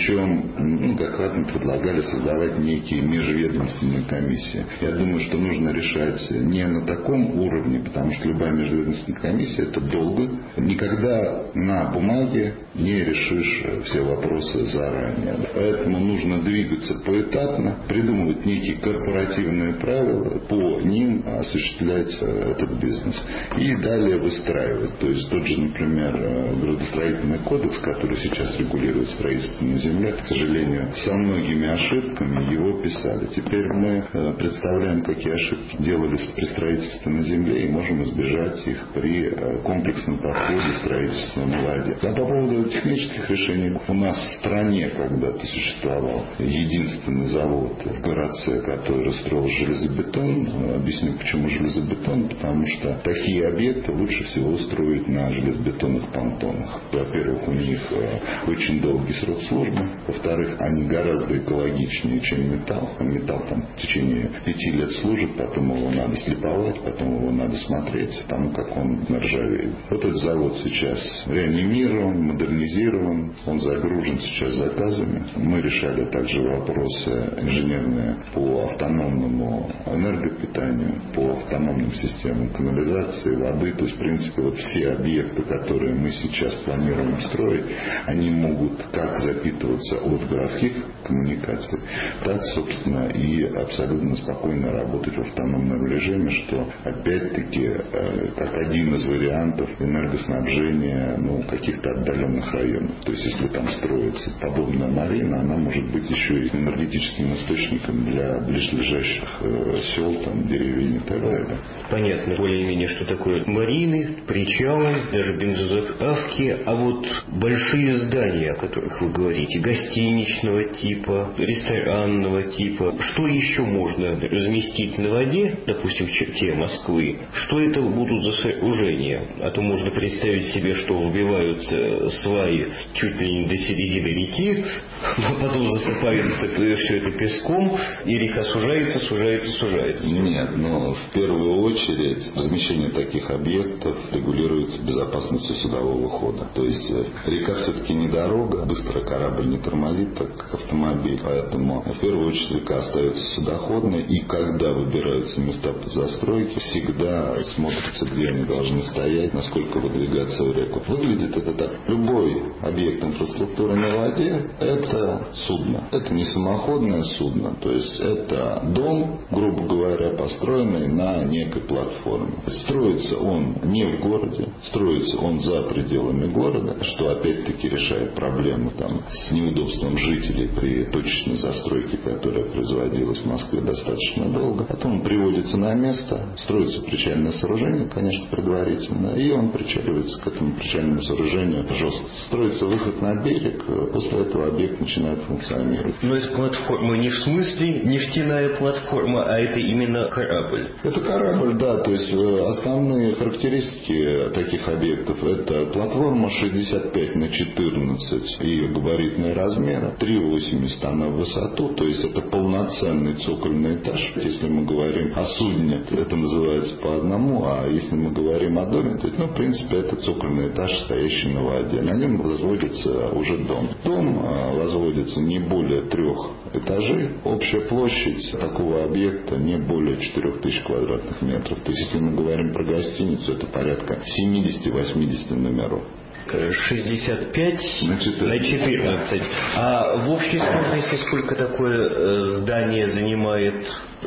Причем, как раз мы предлагали создавать некие межведомственные комиссии. Я думаю, что нужно решать не на таком уровне, потому что любая межведомственная комиссия — это долго. Никогда на бумаге не решишь все вопросы заранее. Поэтому нужно двигаться поэтапно, придумывать некие корпоративные правила, по ним осуществлять этот бизнес. И далее выстраивать. То есть тот же, например, градостроительный кодекс, который сейчас регулирует строительство на земле, к сожалению, со многими ошибками его писали. Теперь мы представляем, какие ошибки делались при строительстве на земле, и можем избежать их при комплексном подходе строительства на воде. А по поводу технических решений, у нас в стране когда-то существовал единственный завод в городце, который строил железобетон. Объясню, почему железобетон. Потому что такие объекты лучше всего строить на железобетонных понтонах. Во-первых, у них очень долгий срок службы. Во-вторых, они гораздо экологичнее, чем металл. Металл в течение 5 лет служит, потом его надо слиповать, потом его надо смотреть, потому как он ржавеет. Вот этот завод сейчас реанимирован, модернизирован, он загружен сейчас заказами. Мы решали также вопросы инженерные по автономному энергопитанию, по автономным системам канализации, воды. То есть, в принципе, вот все объекты, которые мы сейчас планируем строить, они могут как запитываться от городских коммуникаций, так, собственно, и абсолютно спокойно работать в автономном режиме, что, опять-таки, как один из вариантов энергоснабжения каких-то отдаленных районов. То есть, если там строится подобная марина, она может быть еще и энергетическим источником для ближайших сел, деревень и так далее.
Понятно более-менее, что такое марины, при причалы, даже бензозаправки. А вот большие здания, о которых вы говорите, гостиничного типа, ресторанного типа, что еще можно разместить на воде, допустим, в черте Москвы? Что это будут за сооружения? А то можно представить себе, что вбиваются сваи чуть ли не до середины реки, а потом засыпается все это песком, и река сужается.
Нет, но в первую очередь размещение таких объектов регулируется безопасностью судового хода. То есть река все-таки не дорога, быстро корабль не тормозит, так автомобиль. Поэтому в первую очередь река остается судоходной, и когда выбираются места под застройки, всегда смотрится, где они должны стоять, насколько выдвигаться в реку. Выглядит это так. Любой объект инфраструктуры на воде – это судно. Это не самоходное судно, то есть это дом, грубо говоря, построенный на некой платформе. Строится он не в городе, строится он за пределами города, что опять-таки решает проблему там, с неудобством жителей при точечной застройке, которая производилась в Москве достаточно долго. Потом он приводится на место, строится причальное сооружение, конечно, предварительно, и он причаливается к этому причальному сооружению жестко. Строится выход на берег, после этого объект начинает функционировать.
Но эта платформа не в смысле нефтяная платформа, а это именно корабль.
Это корабль, да, то есть основные характеристики таких объектов — это платформа 65 на 14, ее габаритные размеры, 3,80 она в высоту, то есть это полноценный цокольный этаж. Если мы говорим о судне, это называется по одному, а если мы говорим о доме, то в принципе, это цокольный этаж, стоящий на воде. На нем возводится уже дом. Дом возводится не более 3 этажей. Общая площадь такого объекта не более 4000 квадратных метров. То есть, если мы говорим про гостиницу, это порядка 70-80 номеров.
65 на 14. А в общей сложности сколько такое здание занимает?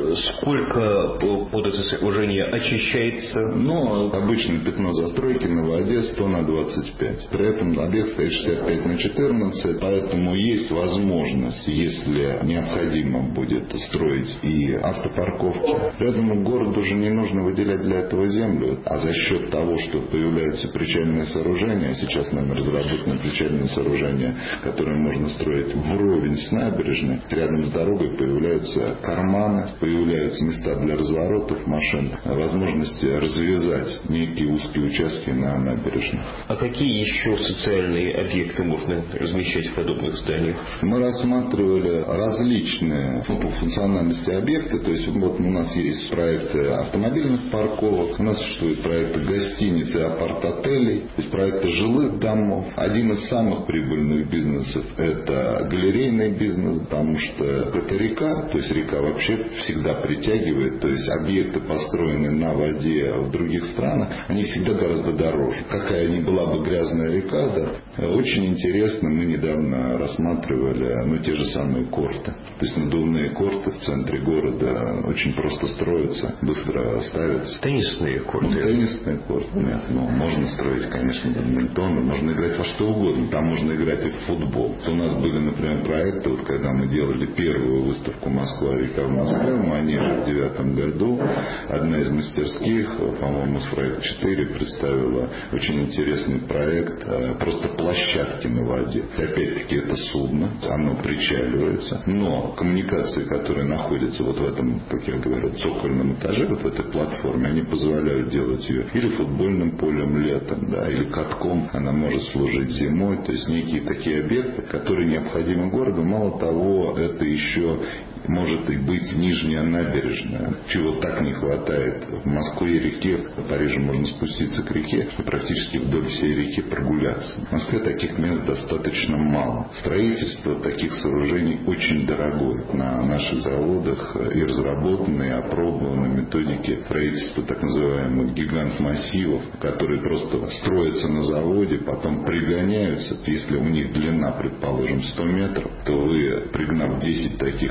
Сколько под это сооружение очищается?
Ну, обычно пятно застройки на воде 100 на 25. При этом объект стоит 65 на 14, поэтому есть возможность, если необходимо будет строить и автопарковки. Поэтому городу уже не нужно выделять для этого землю, а за счет того, что появляются причальные сооружения, сейчас нами разработано причальное сооружение, которое можно строить вровень с набережной, рядом с дорогой появляются карманы, появляются места для разворотов машин, возможности развязать некие узкие участки на набережной.
А какие еще социальные объекты можно размещать в подобных зданиях?
Мы рассматривали различные по функциональности объекты. То есть вот у нас есть проекты автомобильных парковок, у нас существуют проекты гостиниц и апарт-отелей, то есть проекты жилых домов. Один из самых прибыльных бизнесов – это галерейный бизнес, потому что это река, то есть река вообще всегда притягивает, то есть объекты, построенные на воде в других странах, они всегда гораздо дороже. Какая ни была бы грязная река, да, очень интересно, мы недавно рассматривали, те же самые корты. То есть надувные корты в центре города очень просто строятся, быстро ставятся.
Теннисные корты?
Теннисные корты, нет. Можно строить, конечно, бадминтон, можно играть во что угодно. Там можно играть и в футбол. У нас были, например, проекты, когда мы делали первую выставку «Москва-река в Москве», в Манеже в 2009 году, одна из мастерских, по-моему, с проекта 4 представила очень интересный проект просто площадки на воде. И опять-таки это судно, оно причаливается, но коммуникации, которые находятся вот в этом, как я говорю, цокольном этаже, вот в этой платформе, они позволяют делать ее или футбольным полем летом, да, или катком, она может служить зимой, то есть некие такие объекты, которые необходимы городу. Мало того, это еще может и быть нижняя набережная, чего так не хватает в Москве-реке. В Париже можно спуститься к реке и практически вдоль всей реки прогуляться. В Москве таких мест достаточно мало. Строительство таких сооружений очень дорогое. На наших заводах и разработаны, и опробованы методики строительства так называемых гигант-массивов, которые просто строятся на заводе, потом пригоняются. Если у них длина, предположим, 100 метров, то вы, пригнав 10 таких понтонов,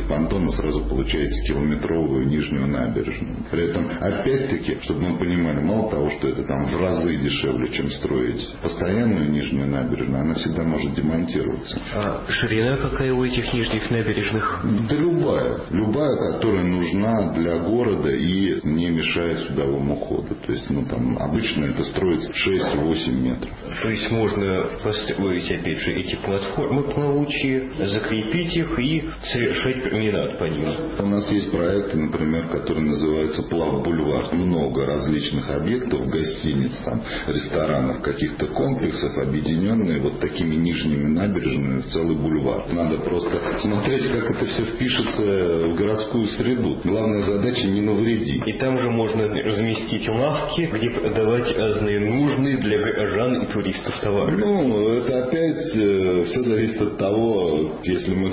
вы сразу получаете километровую нижнюю набережную. При этом, опять-таки, чтобы мы понимали, мало того, что это там в разы дешевле, чем строить постоянную нижнюю набережную, она всегда может демонтироваться.
А ширина какая у этих нижних набережных?
Да любая, которая нужна для города и не мешает судовому ходу. То есть, там обычно это строится 6-8 метров.
То есть можно построить, опять же, эти платформы плавучие, закрепить их и совершать променад по ним.
У нас есть проекты, например, которые называются «Плав-бульвар». Много различных объектов, гостиниц, ресторанов, каких-то комплексов, объединенные вот такими нижними набережными в целый бульвар. Надо просто смотреть, как это все впишется в городскую среду. Главная задача не навредить.
И там же можно разместить лавки, где продавать разные нужные для горожан и туристов товары.
Это опять все зависит от того, если мы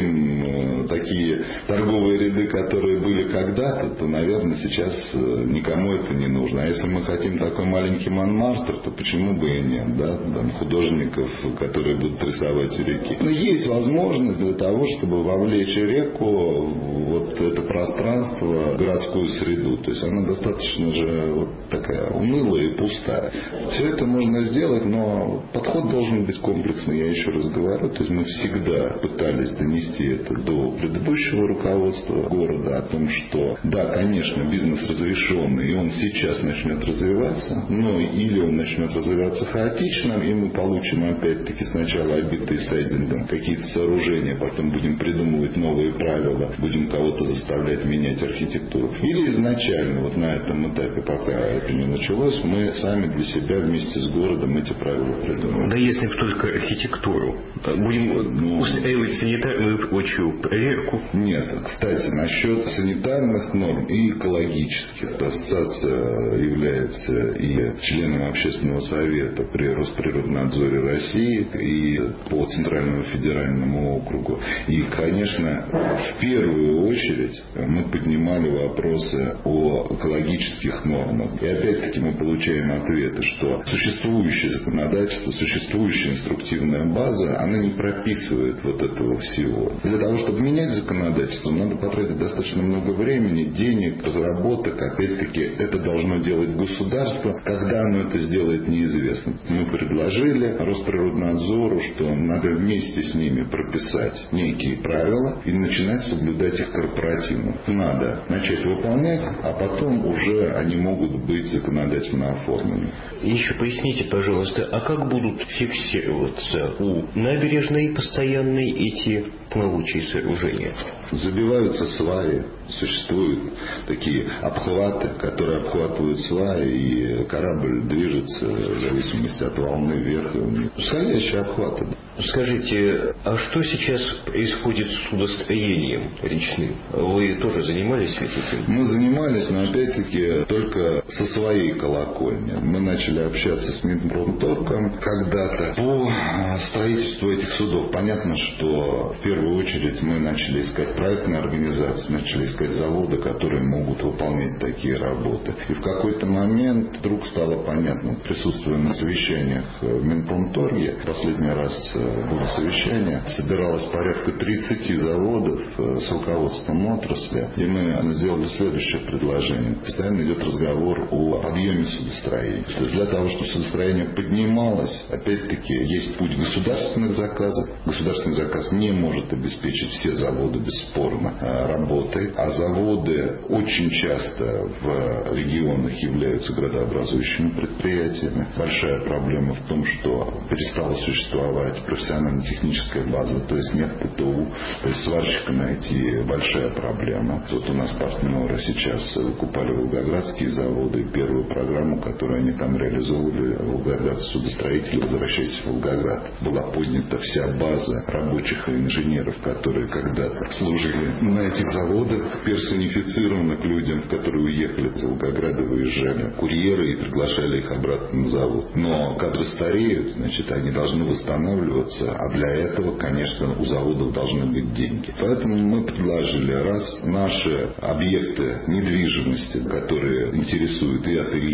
хотим такие торговые ряды, которые были когда-то, то, наверное, сейчас никому это не нужно. А если мы хотим такой маленький Монмартр, то почему бы и нет, да? Там художников, которые будут рисовать у реки. Но есть возможность для того, чтобы вовлечь реку вот это пространство, городскую среду. То есть она достаточно же вот такая унылая и пустая. Все это можно сделать, но подход должен быть комплексный, я еще раз говорю. То есть мы всегда пытались донести это до предыдущего руководства города о том, что да, конечно, бизнес разрешенный, и он сейчас начнет развиваться, но или он начнет развиваться хаотично, и мы получим опять-таки сначала обитые сайдингом какие-то сооружения, потом будем придумывать новые правила, будем кого-то заставлять менять архитектуру. Или изначально, вот на этом этапе, пока это не началось, мы сами для себя вместе с городом эти правила придумаем.
Да если только архитектуру. Будем устраивать санитарную и прочую проверку.
Нет, кстати, насчет санитарных норм и экологических. Ассоциация является и членом общественного совета при Росприроднадзоре России и по Центральному федеральному округу. И, конечно, в первую очередь мы поднимали вопросы о экологических нормах. И опять-таки мы получаем ответы, что существующее законодательство, существующая инструктивная база, она не прописывает вот этого всего. Для того, чтобы менять законодательство, надо потратить достаточно много времени, денег, разработок. Опять-таки, это должно делать государство. Когда оно это сделает, неизвестно. Мы предложили Росприроднадзору, что надо вместе с ними прописать некие правила и начинать соблюдать их корпоративно. Надо начать выполнять, а потом уже они могут быть законодательно оформлены.
Еще поясните, пожалуйста, а как будут фиксироваться у набережной постоянной эти плавучие сооружения?
Забиваются сваи. Существуют такие обхваты, которые обхватывают сваи, и корабль движется в зависимости от волны вверх и вниз. Скользящие обхваты.
Скажите, а что сейчас происходит с судостроением речным? Вы тоже занимались этим?
Мы занимались, но опять-таки только со своей колокольни. Мы начали общаться с Минпромторгом когда-то по строительству этих судов. Понятно, что в первую очередь мы начали искать проектные организации, начали искать заводы, которые могут выполнять такие работы. И в какой-то момент вдруг стало понятно, присутствуя на совещаниях в Минпромторге, последний раз было совещание, собиралось порядка 30 заводов с руководством отрасли, и мы сделали следующее предложение. Постоянно идет разговор о подъеме судостроения. То есть для того, чтобы судостроение поднималось, опять-таки есть путь государственных заказов. Государственный заказ не может обеспечить все заводы бесспорно работой, а заводы очень часто в регионах являются градообразующими предприятиями. Большая проблема в том, что перестала существовать профессионально-техническая база, то есть нет ПТУ, то есть сварщика найти большая проблема. Вот у нас партнеры сейчас выкупали волгоградские заводы, и первую программу, которую они там реализовывали, Волгоград судостроители, возвращайтесь в Волгоград. Была поднята вся база рабочих и инженеров, которые когда-то служили на этих заводах, персонифицированы к людям, которые уехали из Волгограда, выезжали курьеры и приглашали их обратно на завод. Но кадры стареют, значит, они должны восстанавливаться, а для этого, конечно, у заводов должны быть деньги. Поэтому мы предложили, раз наши объекты недвижимости, которые интересуют и ательеров,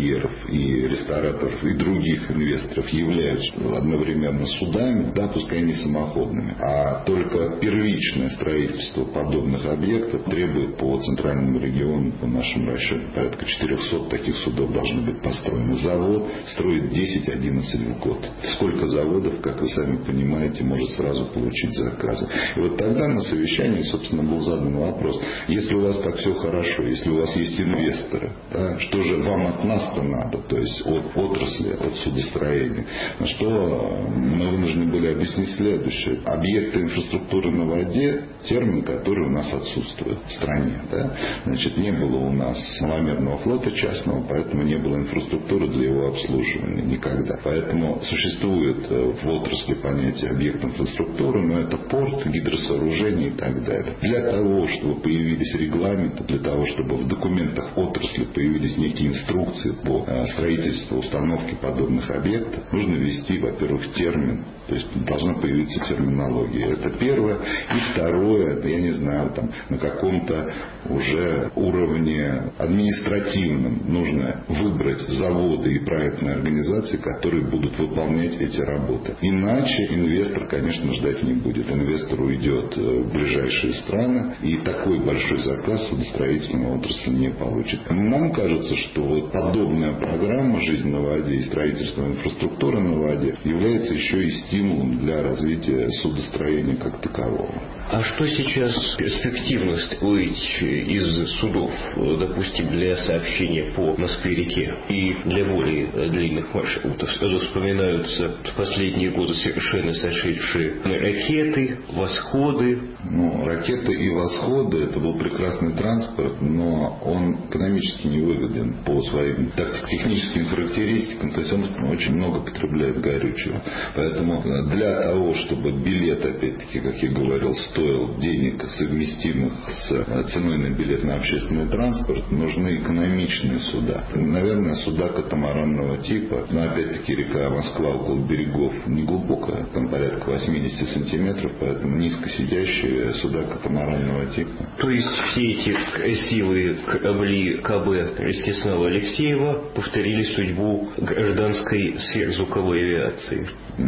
и рестораторов, и других инвесторов являются одновременно судами, да, пускай не самоходными, а только первичное строительство подобных объектов требует по центральному региону, по нашим расчетам, порядка 400 таких судов должны быть построены. Завод строит 10-11 в год. Сколько заводов, как вы сами понимаете, может сразу получить заказы. И вот тогда на совещании, собственно, был задан вопрос: если у вас так все хорошо, если у вас есть инвесторы, да, что же вам от нас-то надо, то есть от отрасли, от судостроения? На что мы вынуждены были объяснить следующее. Объекты инфраструктуры на воде — термин, который у нас отсутствует в стране. Да? Значит, не было у нас маломерного флота частного, поэтому не было инфраструктуры для его обслуживания никогда. Поэтому существует в отрасли понятие объект инфраструктуры, но это порт, гидросооружение и так далее. Для того, чтобы появились регламенты, для того, чтобы в документах отрасли появились некие инструкции по строительству, установке подобных объектов, нужно ввести, во-первых, термин, то есть должна появиться терминология. Это первое. И второе, я не знаю, там, на каком-то уже уровне административном нужно выбрать заводы и проектные организации, которые будут выполнять эти работы. Иначе инвестор, конечно, ждать не будет. Инвестор уйдет в ближайшие страны, и такой большой заказ судостроительная отрасль не получит. Нам кажется, что вот подобная программа «Жизнь на воде» и строительство инфраструктуры на воде является еще и стимулом для развития судостроения как такового.
А что сейчас перспективно строить из судов, допустим, для сообщения по Москве-реке и для более длинных маршрутов? Сразу вспоминаются в последние годы совершенно сошедшие ракеты, восходы.
Ракеты и восходы — это был прекрасный транспорт, но он экономически невыгоден по своим тактико-техническим характеристикам, то есть он очень много потребляет горючего. Поэтому для того, чтобы билет, опять-таки, как я говорил, стоил денег, совместимых с ценой на билет на общественный транспорт, нужны экономичные суда. Наверное, суда катамаранного типа, но опять-таки река Москва около берегов не глубокая, там порядка 80 сантиметров, поэтому низкосидящие суда катамаранного типа.
То есть все эти красивые корабли КБ Ростислава Алексеева повторили судьбу гражданской сверхзвуковой авиации?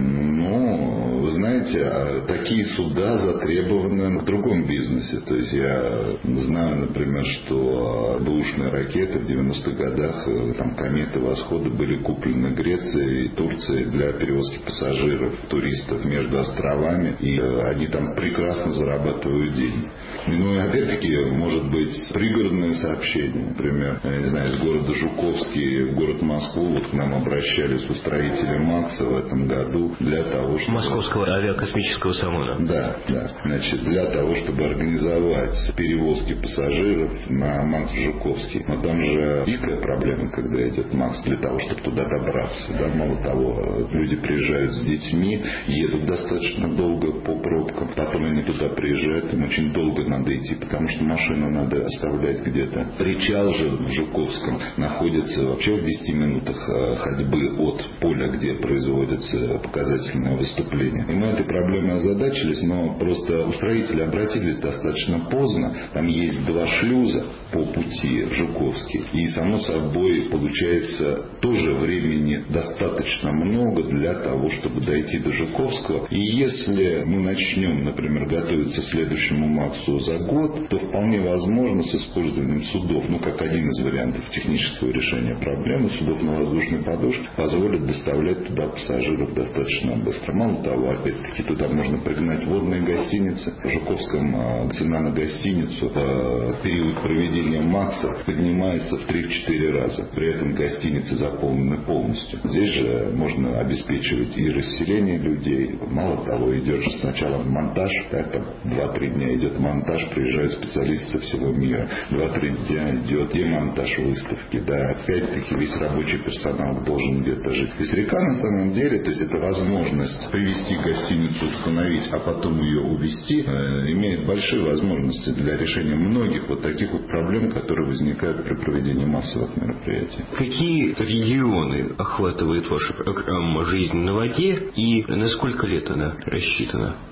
Вы знаете, такие суда затребованы в другом бизнесе. То есть я знаю, например, что бэушные ракеты в 90-х годах, там кометы, восходы были куплены Грецией и Турцией для перевозки пассажиров, туристов между островами, и они там прекрасно зарабатывают деньги. Ну и опять-таки, может быть, пригородные сообщения, например, я не знаю, из города Жуковский в город Москву, вот к нам обращались устроители МАКСа в этом году для того, чтобы...
Московского авиакосмического салона.
Да. Значит, для того, чтобы организовать перевозки пассажиров на МАКС Жуковский. Но там же дикая проблема, когда идет МАКС, для того, чтобы туда добраться. Да? Мало того, люди приезжают с детьми, едут достаточно долго по пробкам, потом они туда приезжают, им очень долго надо идти, потому что машину надо оставлять где-то. Причал же в Жуковском находится вообще в 10 минутах ходьбы от поля, где производится показательное выступление. И мы этой проблемой озадачились, но просто устроители обратились достаточно поздно. Там есть 2 шлюза по пути в Жуковский. И, само собой, получается, тоже времени достаточно много для того, чтобы дойти до Жуковского. И если мы начнем, например, готовиться к следующему МАКСу за год, то вполне возможно с использованием судов, как один из вариантов технического решения проблемы, судов на воздушной подушке позволит доставлять туда пассажиров достаточно быстро. Мало того, опять-таки, туда можно пригнать водные гостиницы. В Жуковском цена на гостиницу в период проведения МАКСа поднимается в 3-4 раза. При этом гостиницы заполнены полностью. Здесь же можно обеспечивать и расселение людей. Мало того, идет же сначала монтаж, там 2-3 дня идет монтаж, приезжают специалисты со всего мира. 2-3 дня идет демонтаж выставки. Да, опять-таки весь рабочий персонал должен где-то жить. То есть река на самом деле, то есть это возможность привести гостиницу, установить, а потом ее увезти, имеет большие возможности для решения многих вот таких вот проблем, которые возникают при проведении массовых мероприятий.
Какие регионы охватывает ваша программа «Жизнь на воде» и на сколько лет она рассчитана?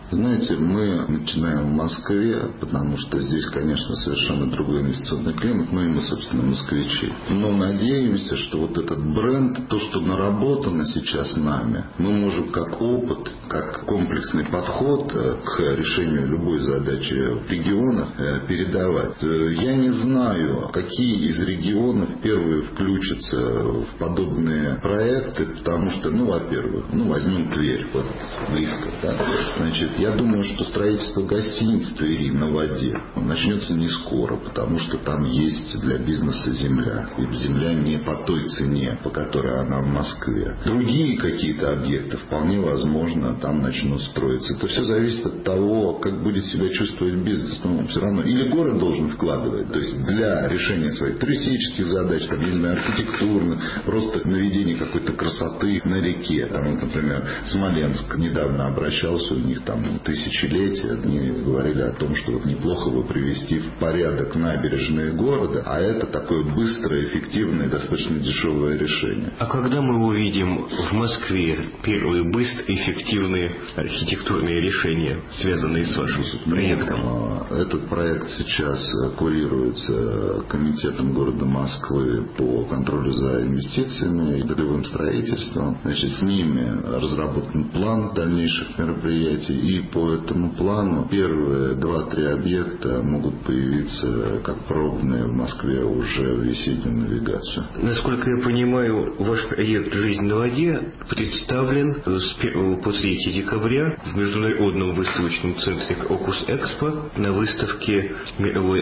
Знаете, мы начинаем в Москве, потому что здесь, конечно, совершенно другой инвестиционный климат, и мы, собственно, москвичи. Но надеемся, что вот этот бренд, то, что наработано сейчас нами, мы можем как опыт, как комплексный подход к решению любой задачи в регионах передавать. Я не знаю, какие из регионов первые включатся в подобные проекты, потому что, во-первых, возьмем Тверь, вот близко, да? Значит, я думаю, что строительство гостиниц в Твери на воде начнется не скоро, потому что там есть для бизнеса земля. И земля не по той цене, по которой она в Москве. Другие какие-то объекты вполне возможно там начнут строиться. Это все зависит от того, как будет себя чувствовать бизнес. Все равно. Или город должен вкладывать. То есть для решения своих туристических задач, там, не знаю, архитектурных, просто наведения какой-то красоты на реке. Там, например, Смоленск недавно обращался, у них там тысячелетие, они говорили о том, что неплохо бы привести в порядок набережные города, а это такое быстрое, эффективное, достаточно дешевое решение.
А когда мы увидим в Москве первые быстрые, эффективные архитектурные решения, связанные с вашим проектом?
Этот проект сейчас курируется комитетом города Москвы по контролю за инвестициями и долевым строительством. Значит, с ними разработан план дальнейших мероприятий, и по этому плану первые 2-3 объекта могут появиться как пробные в Москве уже в весеннюю навигацию.
Насколько я понимаю, ваш проект «Жизнь на воде» представлен с 1 по 3 декабря в Международном выставочном центре «Окус Экспо» на выставке «Мировой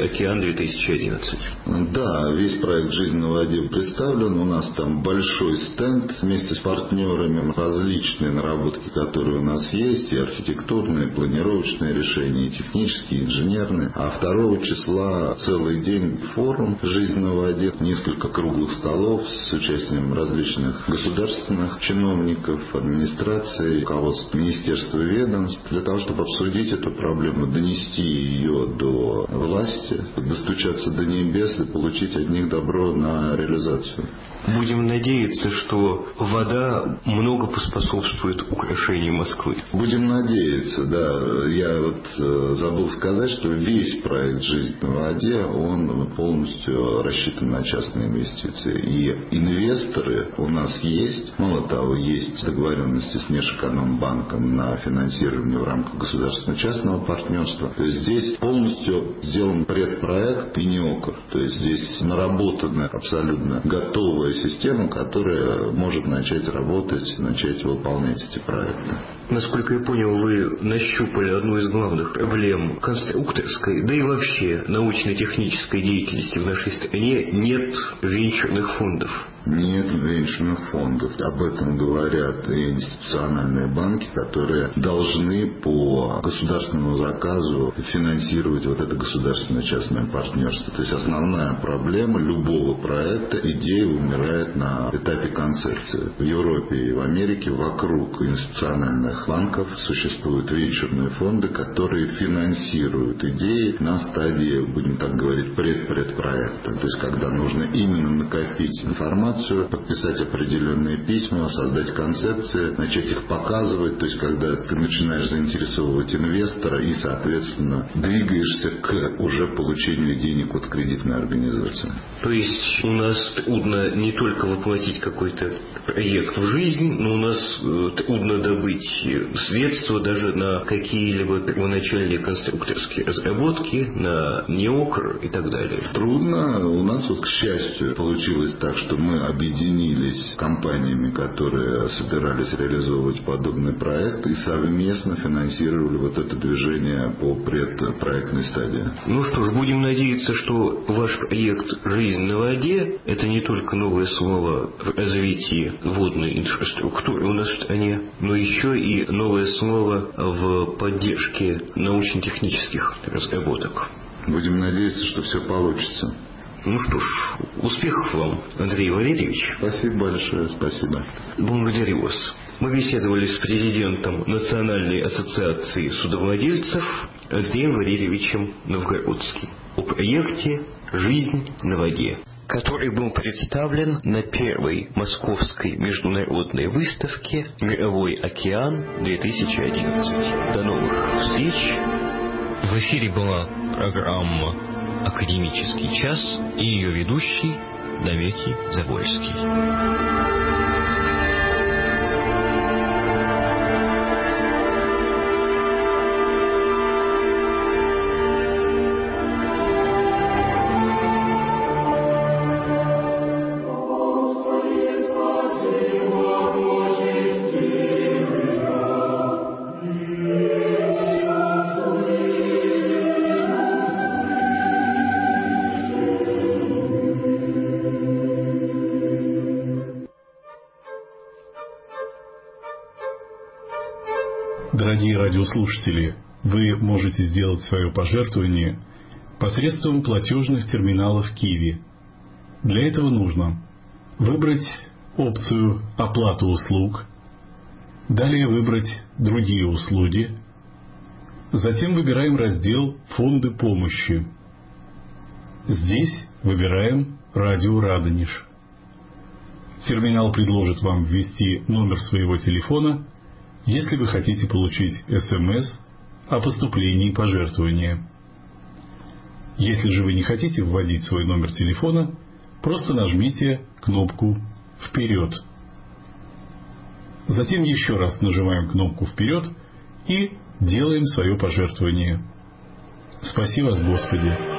океан-2011».
Да, весь проект «Жизнь на воде» представлен. У нас там большой стенд вместе с партнерами, различные наработки, которые у нас есть, и архитектурные, и планировочные решения, и технические, и инженерные. А 2 числа целый день форум «Жизнь на воде», несколько круглых столов с участием различных государственных чиновников, администрации, руководства министерства и ведомств, для того, чтобы обсудить эту проблему, донести ее до власти, достучаться до небес и получить от них добро на реализацию.
Будем надеяться, что вода много поспособствует украшению Москвы.
Будем надеяться, да. Я забыл сказать, что весь проект «Жизнь на воде», он полностью рассчитан на частные инвестиции. И инвесторы у нас есть. Мало того, есть договоренности с Межэкономбанком на финансирование в рамках государственно-частного партнерства. То есть здесь полностью сделан предпроект и НИОКР. То есть здесь наработана абсолютно готовая система, которая может начать работать, начать выполнять эти проекты.
Насколько я понял, вы нащупали одну из главных проблем конструкторской, да и вообще научно-технической деятельности в нашей стране. Нет венчурных фондов.
Нет венчурных фондов. Об этом говорят и институциональные банки, которые должны по государственному заказу финансировать вот это государственно-частное партнерство. То есть основная проблема любого проекта — идея умирает на этапе концепции. В Европе и в Америке вокруг институциональных банков существуют венчурные фонды, которые финансируют идеи на стадии, будем так говорить, предпроекта. То есть когда нужно именно накопить информацию, подписать определенные письма, создать концепции, начать их показывать. То есть когда ты начинаешь заинтересовывать инвестора и, соответственно, двигаешься к уже получению денег от кредитной организации.
То есть у нас трудно не только воплотить какой-то проект в жизнь, но у нас трудно добыть средства даже на какие-либо первоначальные конструкторские разработки, на НИОКР и так далее.
Трудно. У нас, к счастью, получилось так, что мы объединились с компаниями, которые собирались реализовывать подобный проект, и совместно финансировали вот это движение по предпроектной стадии.
Ну что ж, будем надеяться, что ваш проект «Жизнь на воде» — это не только новое слово в развитии водной инфраструктуры у нас в стране, но еще и новое слово в поддержке научно-технических разработок.
Будем надеяться, что все получится.
Ну что ж, успехов вам, Андрей Валерьевич.
Спасибо большое, спасибо.
Благодарю вас. Мы беседовали с президентом Национальной ассоциации судовладельцев Андреем Валерьевичем Новгородским о проекте «Жизнь на воде». который был представлен на первой Московской международной выставке «Мировой океан-2011». До новых встреч!
В эфире была программа «Академический час» и ее ведущий Давид Завойский.
Дорогие радиослушатели, вы можете сделать свое пожертвование посредством платежных терминалов Киви. Для этого нужно выбрать опцию «Оплата услуг», далее выбрать «Другие услуги», затем выбираем раздел «Фонды помощи». Здесь выбираем «Радио Радонеж». Терминал предложит вам ввести номер своего телефона, если вы хотите получить СМС о поступлении пожертвования. Если же вы не хотите вводить свой номер телефона, просто нажмите кнопку «Вперед». Затем еще раз нажимаем кнопку «Вперед» и делаем свое пожертвование. Спаси вас, Господи!